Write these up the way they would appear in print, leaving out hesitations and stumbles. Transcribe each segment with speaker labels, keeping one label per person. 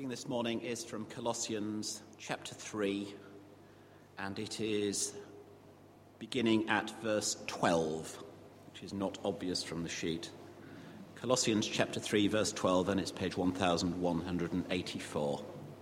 Speaker 1: reading this morning is from Colossians chapter 3, and it is beginning at verse 12, which is not obvious from the sheet. Colossians chapter 3, verse 12, and it's page 1184.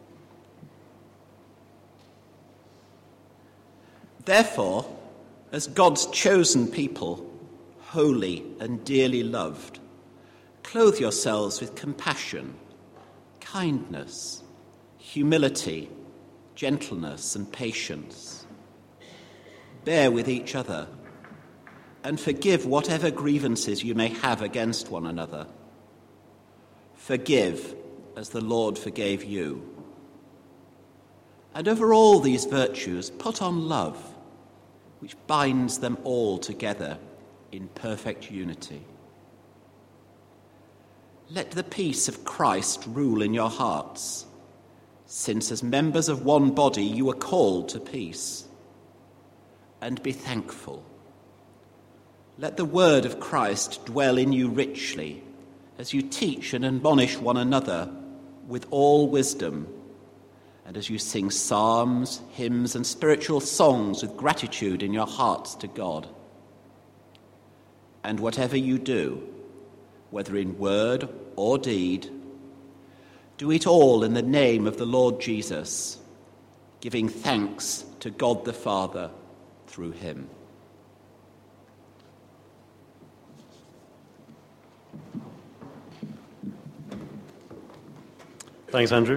Speaker 1: Therefore, as God's chosen people, holy and dearly loved, clothe yourselves with compassion, kindness, humility, gentleness, and patience. Bear with each other, and forgive whatever grievances you may have against one another. Forgive as the Lord forgave you. And over all these virtues, put on love, which binds them all together in perfect unity. Let the peace of Christ rule in your hearts, since as members of one body you are called to peace. And be thankful. Let the word of Christ dwell in you richly, as you teach and admonish one another with all wisdom, and as you sing psalms, hymns, and spiritual songs with gratitude in your hearts to God. And whatever you do, whether in word or deed, do it all in the name of the Lord Jesus, giving thanks to God the Father through him.
Speaker 2: Thanks, Andrew.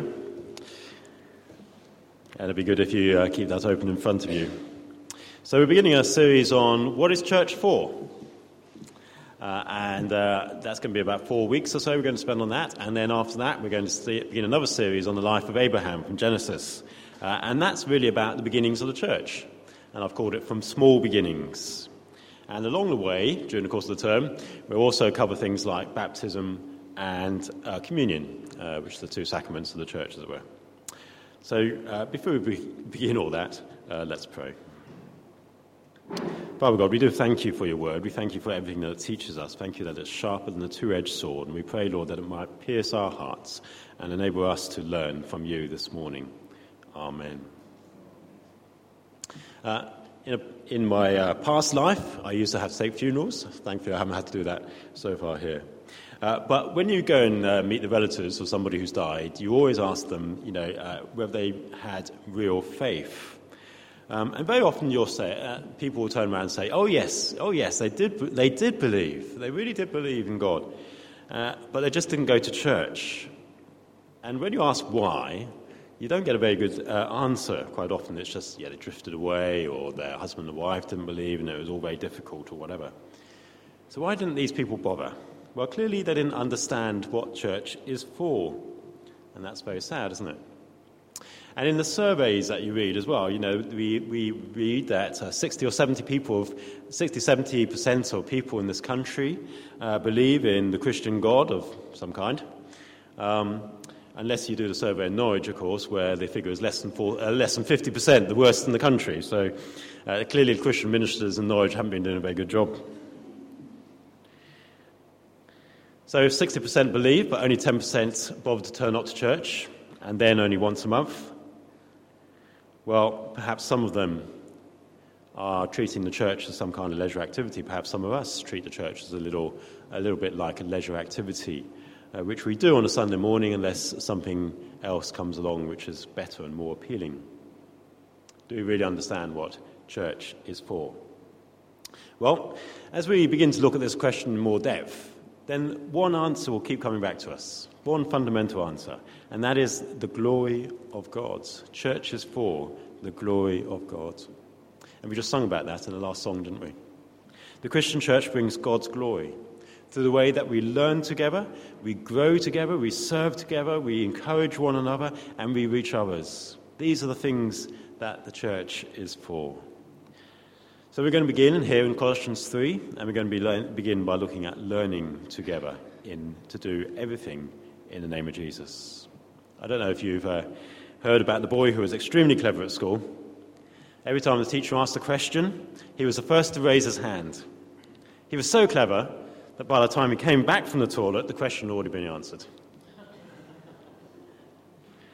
Speaker 2: And it'd be good if you keep that open in front of you. So we're beginning a series on what is church for? And that's going to be about 4 weeks or so we're going to spend on that. And then after that, we're going to begin another series on the life of Abraham from Genesis. And that's really about the beginnings of the church. And I've called it From Small Beginnings. And along the way, during the course of the term, we'll also cover things like baptism and communion, which are the two sacraments of the church, as it were. So before we begin all that, let's pray. Father God, we do thank you for your word. We thank you for everything that it teaches us. Thank you that it's sharper than a two-edged sword. And we pray, Lord, that it might pierce our hearts and enable us to learn from you this morning. Amen. In my past life, I used to have to take funerals. Thankfully, I haven't had to do that so far here. But when you go and meet the relatives of somebody who's died, you always ask them, whether they had real faith. And very often you'll say, people will turn around and say, oh yes, they did believe. They really did believe in God. But they just didn't go to church. And when you ask why, you don't get a very good answer. Quite often it's just, they drifted away, or their husband and wife didn't believe, and it was all very difficult, or whatever. So why didn't these people bother? Well, clearly they didn't understand what church is for. And that's very sad, isn't it? And in the surveys that you read as well, we read that 70% of people in this country believe in the Christian God of some kind. Unless you do the survey in Norwich, of course, where the figure is less than 50%, the worst in the country. So clearly the Christian ministers in Norwich haven't been doing a very good job. So 60% believe, but only 10% bother to turn up to church, and then only once a month. Well, perhaps some of them are treating the church as some kind of leisure activity. Perhaps some of us treat the church as a little bit like a leisure activity, which we do on a Sunday morning unless something else comes along which is better and more appealing. Do we really understand what church is for? Well, as we begin to look at this question in more depth, then one answer will keep coming back to us, one fundamental answer, and that is the glory of God. Church is for the glory of God. And we just sung about that in the last song, didn't we? The Christian church brings God's glory through the way that we learn together, we grow together, we serve together, we encourage one another, and we reach others. These are the things that the church is for. So we're going to begin here in Colossians 3, and we're going to begin by looking at learning together to do everything in the name of Jesus. I don't know if you've heard about the boy who was extremely clever at school. Every time the teacher asked a question, he was the first to raise his hand. He was so clever that by the time he came back from the toilet, the question had already been answered.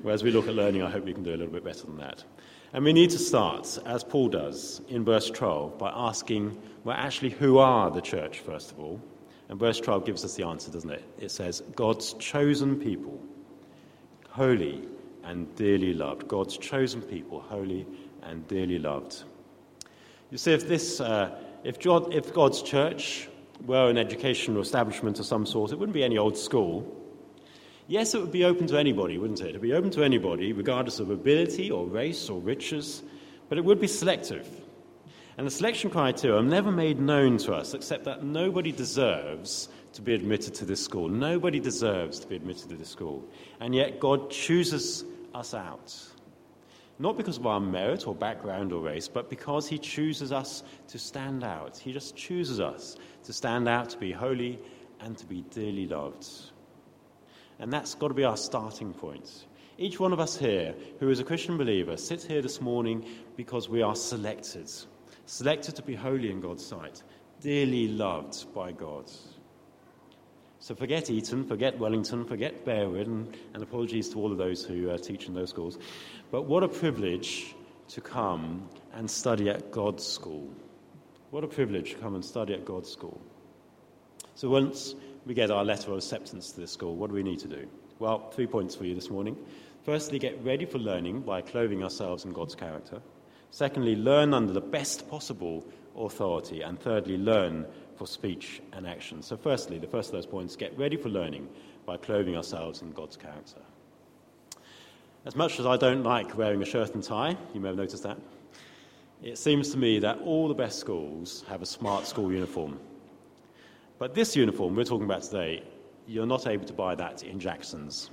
Speaker 2: Whereas we look at learning, I hope we can do a little bit better than that. And we need to start, as Paul does, in verse 12, by asking, well, actually, who are the church, first of all? And verse 12 gives us the answer, doesn't it? It says, God's chosen people, holy and dearly loved. God's chosen people, holy and dearly loved. You see, if God's church were an educational establishment of some sort, it wouldn't be any old school. Yes, it would be open to anybody, wouldn't it? It would be open to anybody, regardless of ability or race or riches, but it would be selective. And the selection criteria are never made known to us, except that nobody deserves to be admitted to this school. Nobody deserves to be admitted to this school. And yet God chooses us out. Not because of our merit or background or race, but because he chooses us to stand out. He just chooses us to stand out, to be holy, and to be dearly loved. And that's got to be our starting point. Each one of us here who is a Christian believer sits here this morning because we are selected to be holy in God's sight, dearly loved by God. So forget Eton, forget Wellington, forget Bearwood, and apologies to all of those who teach in those schools. But what a privilege to come and study at God's school. What a privilege to come and study at God's school. So once we get our letter of acceptance to this school, what do we need to do? Well, 3 points for you this morning. Firstly, get ready for learning by clothing ourselves in God's character. Secondly, learn under the best possible authority. And thirdly, learn for speech and action. So firstly, the first of those points, get ready for learning by clothing ourselves in God's character. As much as I don't like wearing a shirt and tie, you may have noticed that, it seems to me that all the best schools have a smart school uniform. But this uniform we're talking about today, you're not able to buy that in Jackson's.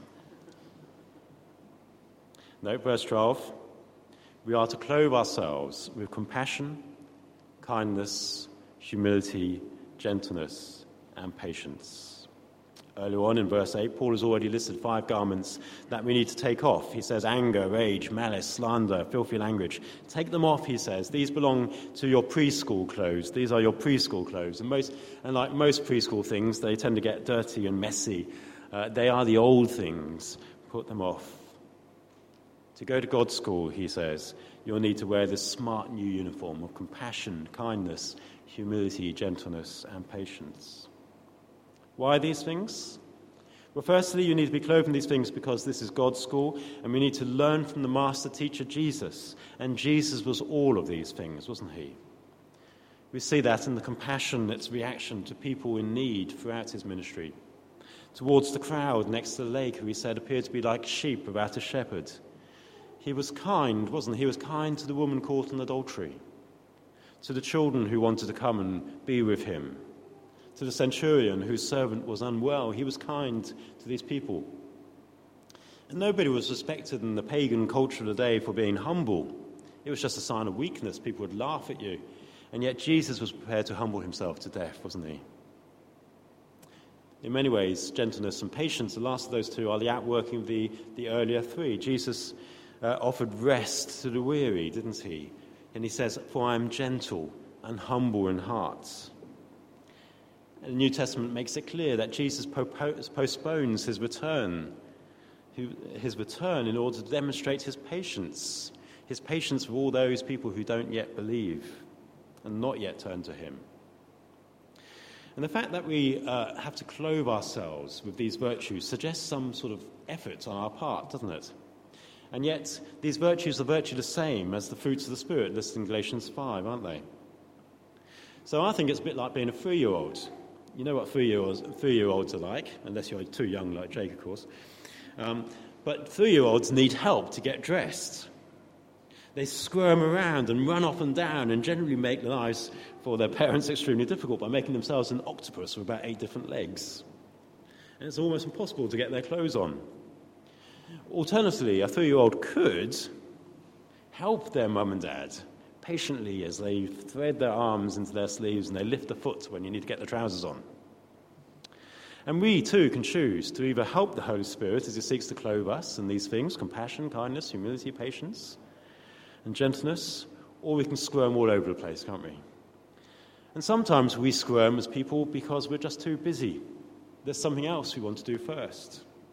Speaker 2: No, verse 12, we are to clothe ourselves with compassion, kindness, humility, gentleness, and patience. Earlier on in verse 8, Paul has already listed 5 garments that we need to take off. He says anger, rage, malice, slander, filthy language. Take them off, he says. These belong to your preschool clothes. These are your preschool clothes. And like most preschool things, they tend to get dirty and messy. They are the old things. Put them off. To go to God's school, he says, you'll need to wear this smart new uniform of compassion, kindness, humility, gentleness, and patience. Why these things? Well, firstly, you need to be clothed in these things because this is God's school, and we need to learn from the master teacher, Jesus. And Jesus was all of these things, wasn't he? We see that in the compassionate reaction to people in need throughout his ministry. Towards the crowd next to the lake, who he said appeared to be like sheep without a shepherd. He was kind, wasn't he? He was kind to the woman caught in adultery, to the children who wanted to come and be with him, to the centurion whose servant was unwell. He was kind to these people. And nobody was respected in the pagan culture of the day for being humble. It was just a sign of weakness. People would laugh at you. And yet Jesus was prepared to humble himself to death, wasn't he? In many ways, gentleness and patience, the last of those two, are the outworking of the earlier 3. Jesus offered rest to the weary, didn't he? And he says, for I am gentle and humble in heart. And the New Testament makes it clear that Jesus postpones his return in order to demonstrate his patience with all those people who don't yet believe and not yet turn to him. And the fact that we have to clothe ourselves with these virtues suggests some sort of effort on our part, doesn't it? And yet, these virtues are virtually the same as the fruits of the Spirit listed in Galatians 5, aren't they? So I think it's a bit like being a 3-year-old. You know what 3-year-olds are like, unless you're too young like Jake, of course. But 3-year-olds need help to get dressed. They squirm around and run up and down and generally make lives for their parents extremely difficult by making themselves an octopus with about 8 different legs. And it's almost impossible to get their clothes on. Alternatively, a 3-year-old could help their mum and dad patiently as they thread their arms into their sleeves and they lift the foot when you need to get the trousers on. And we too can choose to either help the Holy Spirit as he seeks to clothe us in these things, compassion, kindness, humility, patience, and gentleness, or we can squirm all over the place, can't we? And sometimes we squirm as people because we're just too busy. There's something else we want to do first.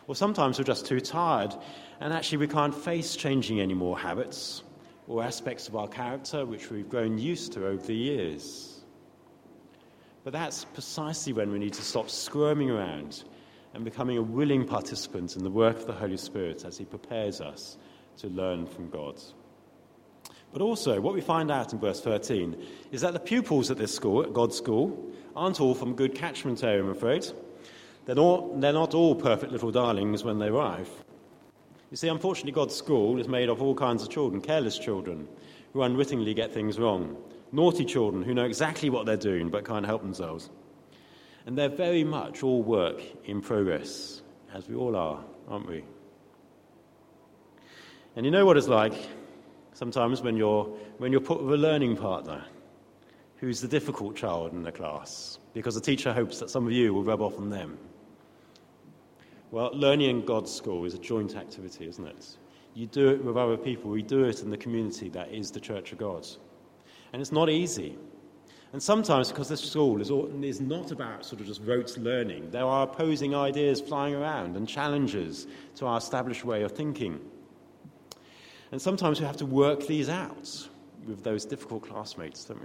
Speaker 2: Or sometimes we're just too tired, and actually we can't face changing any more habits or aspects of our character which we've grown used to over the years. But that's precisely when we need to stop squirming around and becoming a willing participant in the work of the Holy Spirit as he prepares us to learn from God. But also, what we find out in verse 13 is that the pupils at this school, at God's school, aren't all from a good catchment area, I'm afraid. They're not all perfect little darlings when they arrive. You see, unfortunately, God's school is made of all kinds of children, careless children who unwittingly get things wrong, naughty children who know exactly what they're doing but can't help themselves. And they're very much all work in progress, as we all are, aren't we? And you know what it's like sometimes when you're put with a learning partner who's the difficult child in the class, because the teacher hopes that some of you will rub off on them. Well, learning in God's school is a joint activity, isn't it? You do it with other people. We do it in the community that is the Church of God. And it's not easy. And sometimes, because this school is not about sort of just rote learning, there are opposing ideas flying around and challenges to our established way of thinking. And sometimes we have to work these out with those difficult classmates, don't we?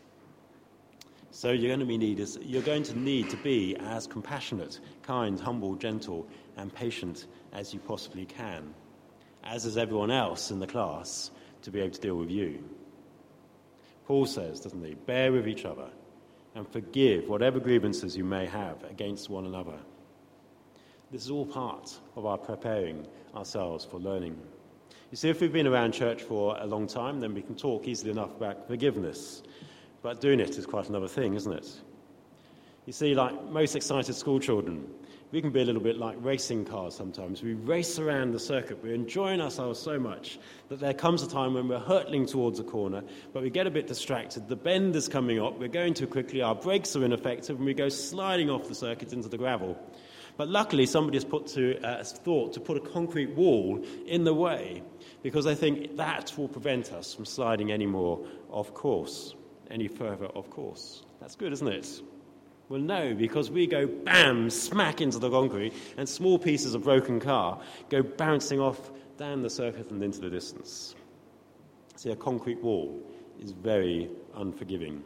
Speaker 2: So you're going to need to be as compassionate, kind, humble, gentle, and patient as you possibly can, as is everyone else in the class, to be able to deal with you. Paul says, doesn't he, bear with each other and forgive whatever grievances you may have against one another. This is all part of our preparing ourselves for learning. You see, if we've been around church for a long time, then we can talk easily enough about forgiveness. But doing it is quite another thing, isn't it? You see, like most excited school children, we can be a little bit like racing cars sometimes. We race around the circuit. We're enjoying ourselves so much that there comes a time when we're hurtling towards a corner, but we get a bit distracted. The bend is coming up. We're going too quickly. Our brakes are ineffective, and we go sliding off the circuit into the gravel. But luckily, somebody has thought to put a concrete wall in the way, because they think that will prevent us from sliding any further off course. That's good, isn't it? Well, no, because we go bam, smack into the concrete, and small pieces of broken car go bouncing off down the circuit and into the distance. See, a concrete wall is very unforgiving.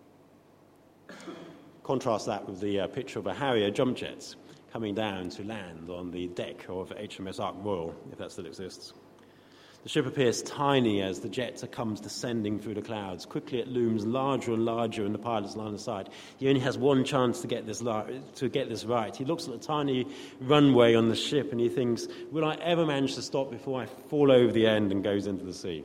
Speaker 2: Contrast that with the picture of a Harrier jump jet coming down to land on the deck of HMS Ark Royal, if that still exists. The ship appears tiny as the jet comes descending through the clouds. Quickly it looms larger and larger in the pilot's line of sight. He only has one chance to get this right. He looks at the tiny runway on the ship and he thinks, will I ever manage to stop before I fall over the end and goes into the sea?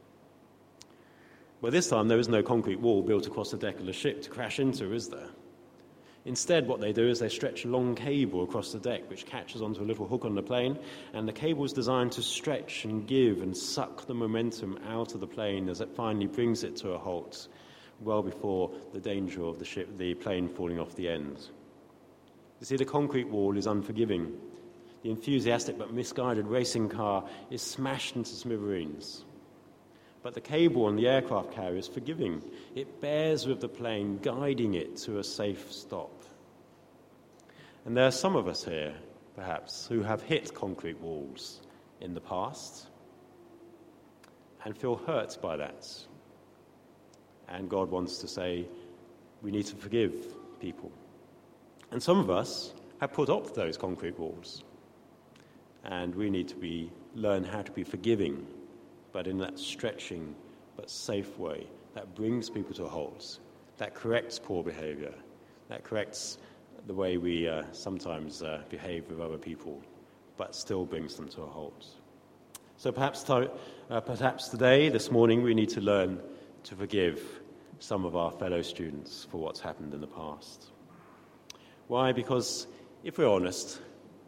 Speaker 2: Well, this time there is no concrete wall built across the deck of the ship to crash into, is there? Instead, what they do is they stretch a long cable across the deck, which catches onto a little hook on the plane, and the cable is designed to stretch and give and suck the momentum out of the plane as it finally brings it to a halt, well before the danger of the plane falling off the end. You see, the concrete wall is unforgiving. The enthusiastic but misguided racing car is smashed into smithereens. But the cable on the aircraft carrier is forgiving. It bears with the plane, guiding it to a safe stop. And there are some of us here, perhaps, who have hit concrete walls in the past and feel hurt by that. And God wants to say, we need to forgive people. And some of us have put up those concrete walls. And we need to learn how to be forgiving, but in that stretching but safe way that brings people to a halt, that corrects poor behavior, that corrects the way we sometimes behave with other people, but still brings them to a halt. So perhaps today, this morning, we need to learn to forgive some of our fellow students for what's happened in the past. Why? Because if we're honest,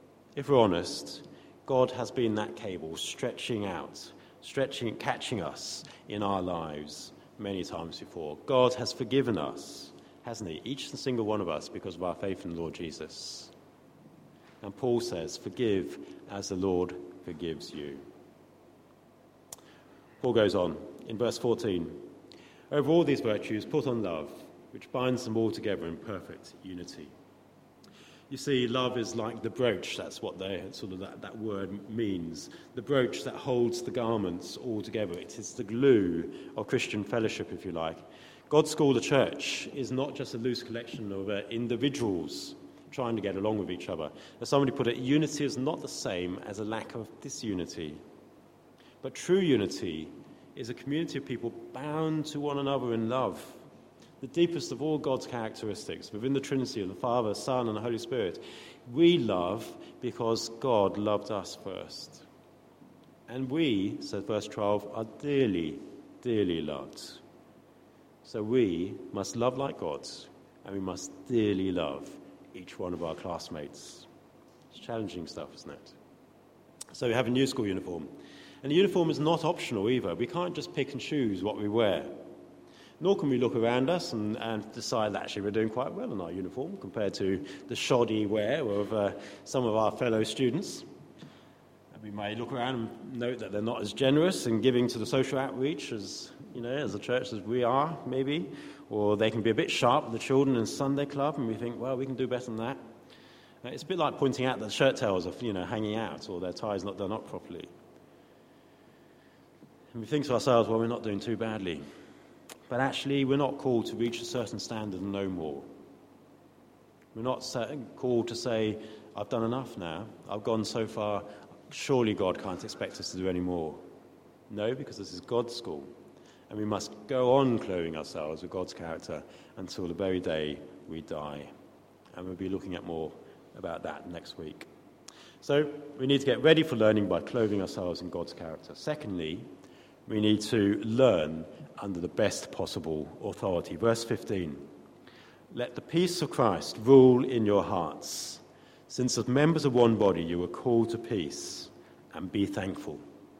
Speaker 2: God has been that cable stretching, catching us in our lives many times before. God has forgiven us, hasn't he? Each and single one of us because of our faith in the Lord Jesus. And Paul says, forgive as the Lord forgives you. Paul goes on in verse 14. Over all these virtues, put on love, which binds them all together in perfect unity. You see, love is like the brooch. That's what that word means. The brooch that holds the garments all together. It is the glue of Christian fellowship, if you like. God's school, the church, is not just a loose collection of individuals trying to get along with each other. As somebody put it, unity is not the same as a lack of disunity. But true unity is a community of people bound to one another in love. The deepest of all God's characteristics, within the Trinity of the Father, Son, and the Holy Spirit. We love because God loved us first. And we, says verse 12, are dearly, dearly loved. So we must love like God, and we must dearly love each one of our classmates. It's challenging stuff, isn't it? So we have a new school uniform. And the uniform is not optional either. We can't just pick and choose what we wear. Nor can we look around us and decide that actually we're doing quite well in our uniform compared to the shoddy wear of some of our fellow students. And we may look around and note that they're not as generous in giving to the social outreach as a church as we are, maybe. Or they can be a bit sharp with the children in Sunday club, and we think, well, we can do better than that. It's a bit like pointing out that the shirt tails are, hanging out or their tie's not done up properly. And we think to ourselves, well, we're not doing too badly. But actually, we're not called to reach a certain standard and no more. We're not called to say, I've done enough now. I've gone so far. Surely God can't expect us to do any more. No, because this is God's school. And we must go on clothing ourselves with God's character until the very day we die. And we'll be looking at more about that next week. So we need to get ready for learning by clothing ourselves in God's character. Secondly, we need to learn under the best possible authority. Verse 15, let the peace of Christ rule in your hearts, since as members of one body you were called to peace, and be thankful.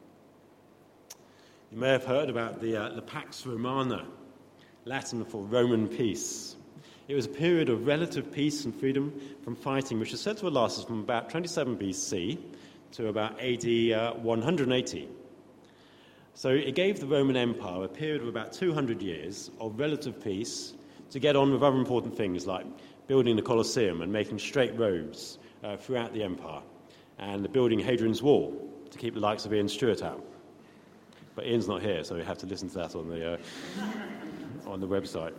Speaker 2: You may have heard about the Pax Romana, Latin for Roman peace. It was a period of relative peace and freedom from fighting, which is said to have lasted from about 27 BC to about AD 180. So it gave the Roman Empire a period of about 200 years of relative peace to get on with other important things like building the Colosseum and making straight roads throughout the empire, and building Hadrian's Wall to keep the likes of Ian Stewart out. But Ian's not here, so we have to listen to that on the website.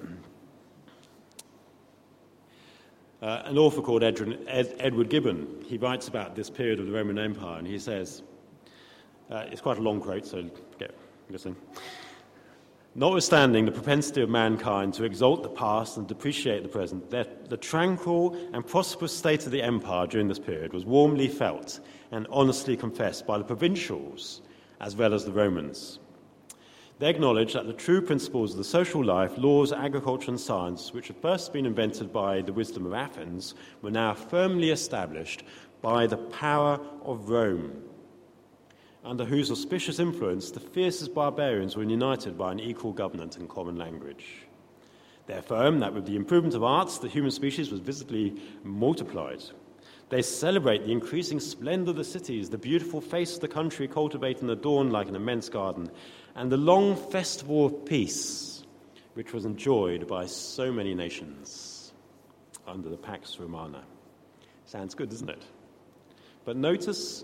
Speaker 2: An author called Edward Gibbon, he writes about this period of the Roman Empire, and he says, it's quite a long quote, so listen. Notwithstanding the propensity of mankind to exalt the past and depreciate the present, the tranquil and prosperous state of the empire during this period was warmly felt and honestly confessed by the provincials as well as the Romans. They acknowledged that the true principles of the social life, laws, agriculture and science, which had first been invented by the wisdom of Athens, were now firmly established by the power of Rome, under whose auspicious influence the fiercest barbarians were united by an equal government and common language. They affirm that with the improvement of arts, the human species was visibly multiplied. They celebrate the increasing splendor of the cities, the beautiful face of the country cultivated and adorned like an immense garden, and the long festival of peace, which was enjoyed by so many nations under the Pax Romana. Sounds good, doesn't it? But notice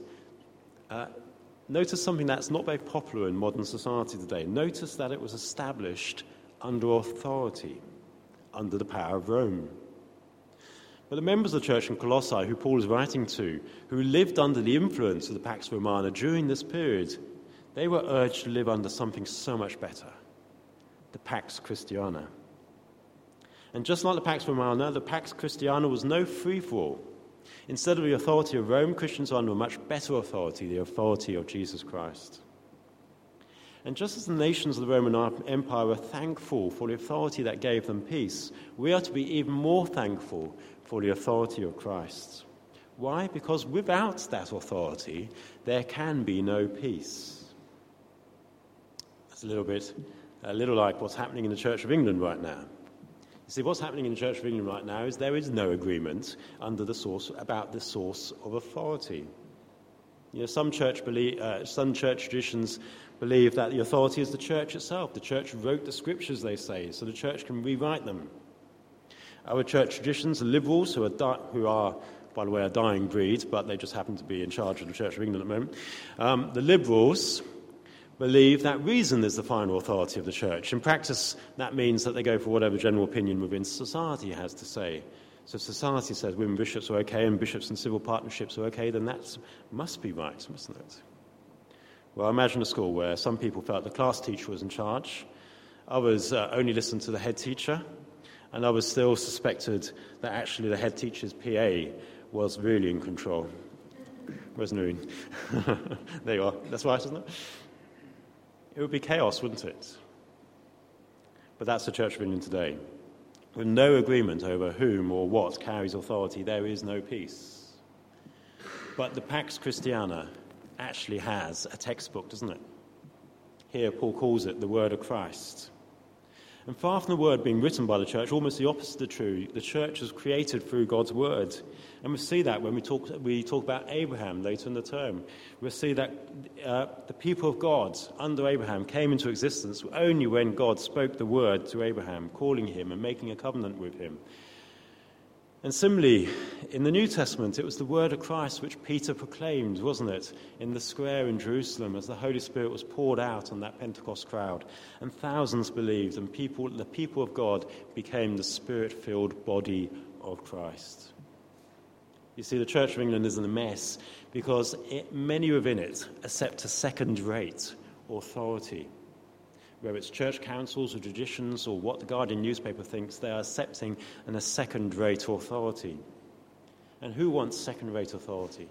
Speaker 2: something that's not very popular in modern society today. Notice that it was established under authority, under the power of Rome. But the members of the church in Colossae, who Paul is writing to, who lived under the influence of the Pax Romana during this period, they were urged to live under something so much better, the Pax Christiana. And just like the Pax Romana, the Pax Christiana was no free-for-all. Instead of the authority of Rome, Christians are under a much better authority, the authority of Jesus Christ. And just as the nations of the Roman Empire were thankful for the authority that gave them peace, we are to be even more thankful for the authority of Christ. Why? Because without that authority, there can be no peace. That's a little like what's happening in the Church of England right now. You see, what's happening in the Church of England right now is there is no agreement about the source of authority. You know, some church traditions believe that the authority is the church itself. The church wrote the scriptures, they say, so the church can rewrite them. Our church traditions, the liberals who are by the way, a dying breed, but they just happen to be in charge of the Church of England at the moment. The Liberals believe that reason is the final authority of the Church. In practice, that means that they go for whatever general opinion within society has to say. So if society says women bishops are okay and bishops and civil partnerships are okay, then that must be right, mustn't it? Well, imagine a school where some people felt the class teacher was in charge, others only listened to the head teacher, and others still suspected that actually the head teacher's PA was really in control. Where's Noreen? There you are. That's right, isn't it? It would be chaos, wouldn't it? But that's the Church of England today. With no agreement over whom or what carries authority, there is no peace. But the Pax Christiana actually has a textbook, doesn't it? Here, Paul calls it the Word of Christ. And far from the Word being written by the Church, almost the opposite is true. The Church was created through God's Word. And we see that when we talk about Abraham later in the term. We'll see that the people of God under Abraham came into existence only when God spoke the Word to Abraham, calling him and making a covenant with him. And similarly, in the New Testament, it was the word of Christ which Peter proclaimed, wasn't it, in the square in Jerusalem as the Holy Spirit was poured out on that Pentecost crowd. And thousands believed, and the people of God became the Spirit-filled body of Christ. You see, the Church of England is in a mess because many within it accept a second-rate authority. Whether it's church councils or traditions or what the Guardian newspaper thinks, they are accepting a second-rate authority. And who wants second-rate authority?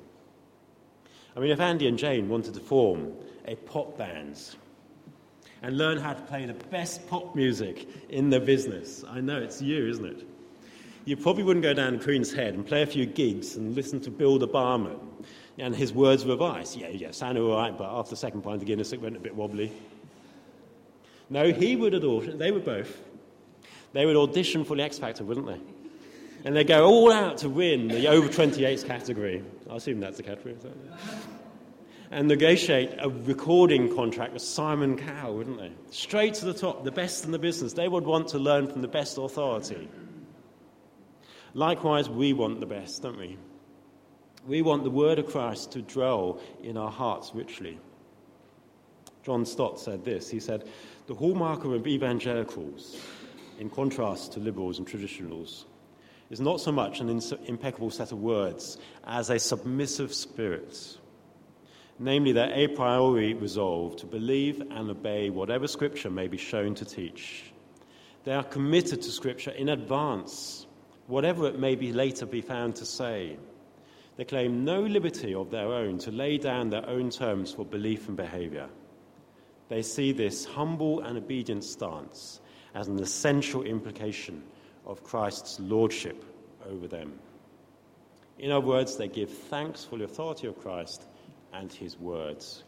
Speaker 2: I mean, if Andy and Jane wanted to form a pop band and learn how to play the best pop music in the business, I know it's you, isn't it? You probably wouldn't go down to Queen's Head and play a few gigs and listen to Bill the Barman and his words of advice. Yeah, sounded all right, but after the second pint of Guinness, it went a bit wobbly. No, he would audition. They would both. They would audition for the X Factor, wouldn't they? And they'd go all out to win the over 28s category. I assume that's the category. And negotiate a recording contract with Simon Cowell, wouldn't they? Straight to the top, the best in the business. They would want to learn from the best authority. Likewise, we want the best, don't we? We want the word of Christ to dwell in our hearts richly. John Stott said this. He said, "The hallmark of evangelicals, in contrast to liberals and traditionals, is not so much an impeccable set of words as a submissive spirit, namely their a priori resolve to believe and obey whatever Scripture may be shown to teach. They are committed to Scripture in advance, whatever it may be later be found to say. They claim no liberty of their own to lay down their own terms for belief and behavior. They see this humble and obedient stance as an essential implication of Christ's lordship over them. In other words, they give thanks for the authority of Christ and his words."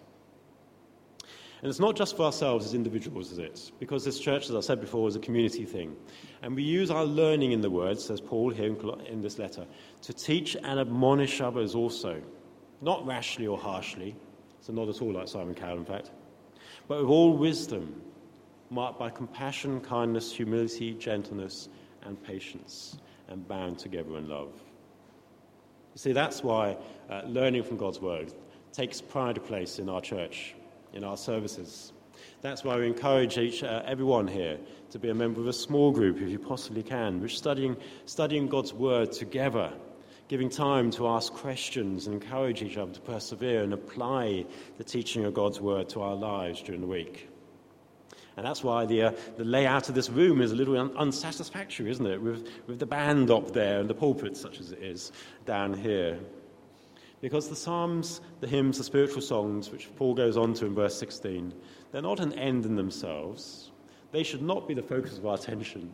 Speaker 2: And it's not just for ourselves as individuals, is it? Because this church, as I said before, is a community thing. And we use our learning in the word, says Paul here in this letter, to teach and admonish others also. Not rashly or harshly, so not at all like Simon Cowell, in fact, but with all wisdom, marked by compassion, kindness, humility, gentleness, and patience, and bound together in love. You see, that's why learning from God's word takes pride of place in our church, in our services. That's why we encourage everyone here to be a member of a small group, if you possibly can, which studying God's word together, giving time to ask questions and encourage each other to persevere and apply the teaching of God's word to our lives during the week. And that's why the layout of this room is a little unsatisfactory, isn't it? With the band up there and the pulpit, such as it is, down here. Because the psalms, the hymns, the spiritual songs, which Paul goes on to in verse 16, they're not an end in themselves. They should not be the focus of our attention.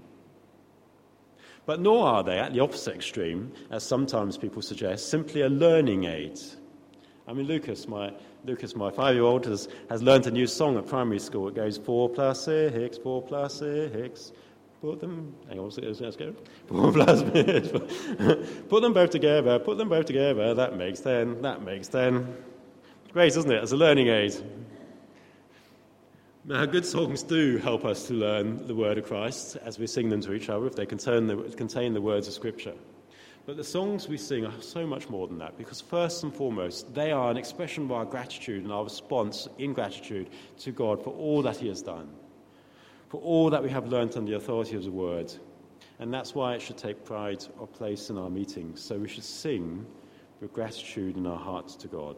Speaker 2: But nor are they, at the opposite extreme, as sometimes people suggest, simply a learning aid. I mean, Lucas, my 5-year-old, has learned a new song at primary school. It goes 4 plus 6, 4 plus 6. Put them, hang on, let's go. 4 plus 6. Put them both together, that makes 10, that makes 10. Great, isn't it? As a learning aid. Now, good songs do help us to learn the word of Christ as we sing them to each other, if they contain the words of Scripture. But the songs we sing are so much more than that, because first and foremost, they are an expression of our gratitude and our response in gratitude to God for all that he has done, for all that we have learnt under the authority of the word. And that's why it should take pride or place in our meetings. So we should sing with gratitude in our hearts to God.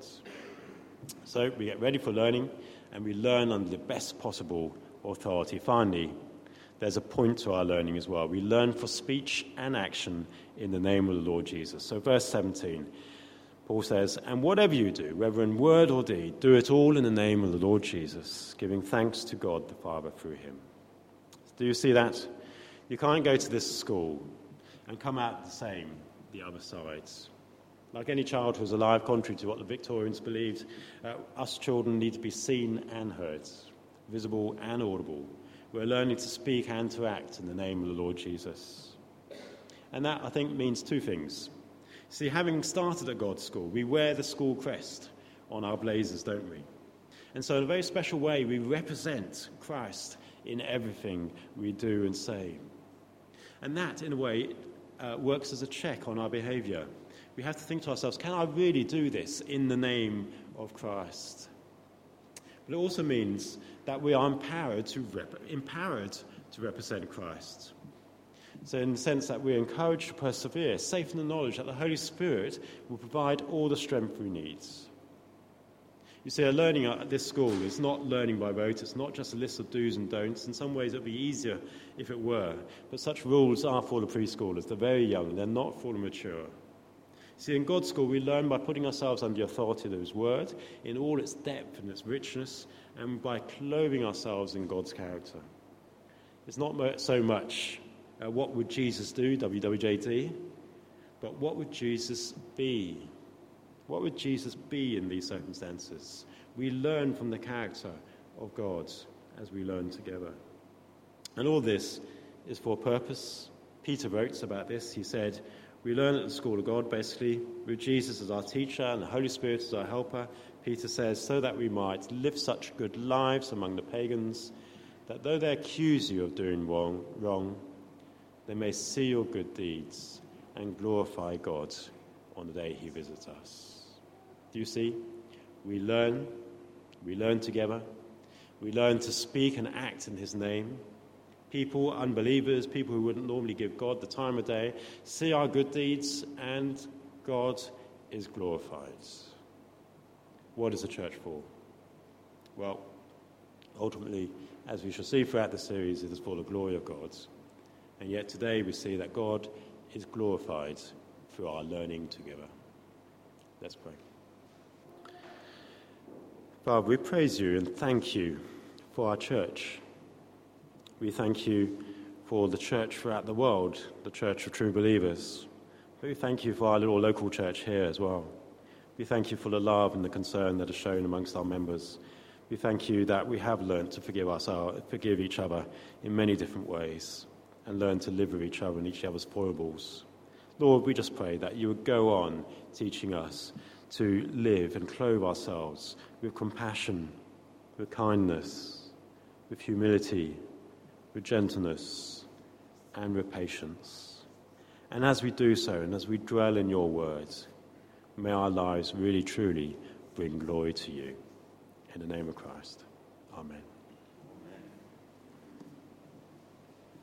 Speaker 2: So we get ready for learning, and we learn under the best possible authority. Finally, there's a point to our learning as well. We learn for speech and action in the name of the Lord Jesus. So verse 17, Paul says, "And whatever you do, whether in word or deed, do it all in the name of the Lord Jesus, giving thanks to God the Father through him." Do you see that? You can't go to this school and come out the same the other side. Like any child who's alive, contrary to what the Victorians believed, us children need to be seen and heard, visible and audible. We're learning to speak and to act in the name of the Lord Jesus. And that, I think, means two things. See, having started at God's school, we wear the school crest on our blazers, don't we? And so in a very special way, we represent Christ in everything we do and say. And that, in a way, works as a check on our behaviour. We have to think to ourselves, can I really do this in the name of Christ? But it also means that we are empowered to represent Christ. So in the sense that we're encouraged to persevere, safe in the knowledge that the Holy Spirit will provide all the strength we need. You see, learning at this school is not learning by rote. It's not just a list of do's and don'ts. In some ways, it would be easier if it were. But such rules are for the preschoolers. They're very young. They're not for the mature. See, in God's school, we learn by putting ourselves under the authority of his word in all its depth and its richness, and by clothing ourselves in God's character. It's not so much what would Jesus do, WWJD, but what would Jesus be? What would Jesus be in these circumstances? We learn from the character of God as we learn together. And all this is for a purpose. Peter wrote about this. He said, we learn at the school of God, basically, with Jesus as our teacher and the Holy Spirit as our helper. Peter says, so that we might live such good lives among the pagans, that though they accuse you of doing wrong, they may see your good deeds and glorify God on the day he visits us. Do you see? We learn together. We learn to speak and act in his name. People, unbelievers, people who wouldn't normally give God the time of day, see our good deeds and God is glorified. What is the church for? Well, ultimately, as we shall see throughout the series, it is for the glory of God. And yet today we see that God is glorified through our learning together. Let's pray. Father, we praise you and thank you for our church. We thank you for the church throughout the world, the church of true believers. We thank you for our little local church here as well. We thank you for the love and the concern that is shown amongst our members. We thank you that we have learnt to forgive each other in many different ways and learn to live with each other and each other's foibles. Lord, we just pray that you would go on teaching us to live and clothe ourselves with compassion, with kindness, with humility, with gentleness, and with patience. And as we do so, and as we dwell in your words, may our lives really truly bring glory to you. In the name of Christ. Amen.